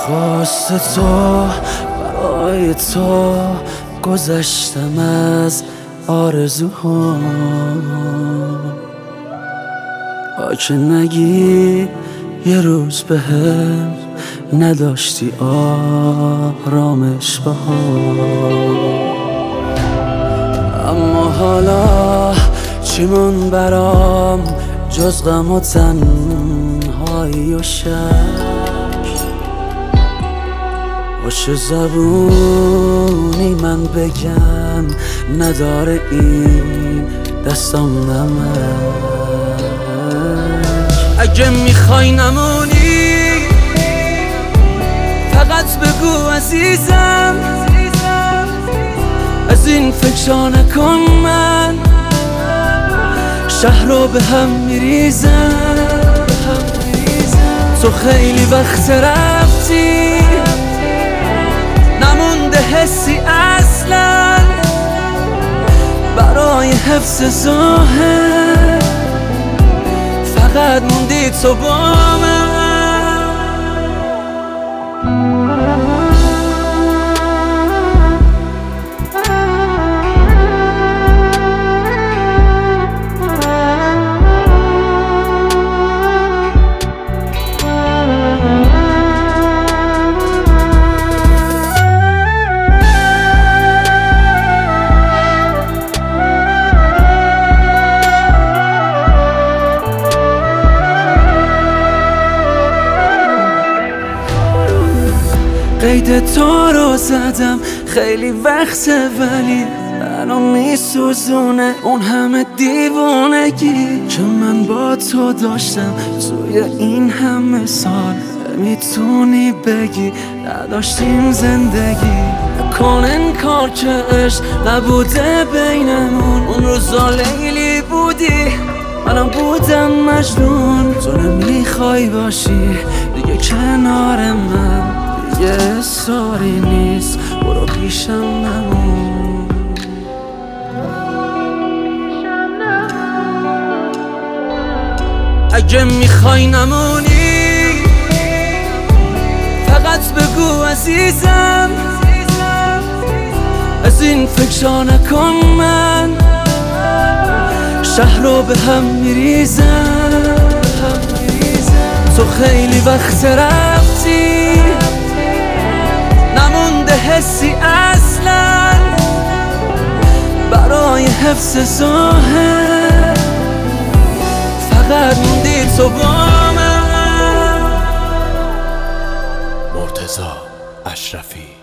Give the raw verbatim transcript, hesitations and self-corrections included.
خواست تو برای تو گذشتم از آرزوها، آچه نگی یه روز بهم نداشتی آرامش بها. اما حالا چیمون برام جز غم و تنهایی و شک، باشه زبونی من بگم نداره این دستام نمک. اگه میخوای نمونی فقط بگو عزیزم، از این فکرها نکن، من شهر رو به هم میریزم. تو خیلی وقت رفتی نمونده حسی اصلا، برای حفظ ظاهر فقط موندی تو با من. قید تو رو زدم خیلی وقته، ولی منو میسوزونه اون همه دیوونگی که من با تو داشتم توی این همه سال. میتونی بگی نداشتیم زندگی، نکن انکار که عشق نبوده بینمون. اون روزا لیلی بودی منم بودم مجنون، تو نمیخوای باشی دیگه کنار من، یه اصراری نیست برو پیشم نمون. اگه میخوای نمونی فقط بگو عزیزم، از این فکرها نکن، من شهر رو به هم میریزم. تو خیلی وقت رفتی نمونده حسی اصلا، برای حفظ ظاهر فقط موندی تو با من. مرتضی اشرفی.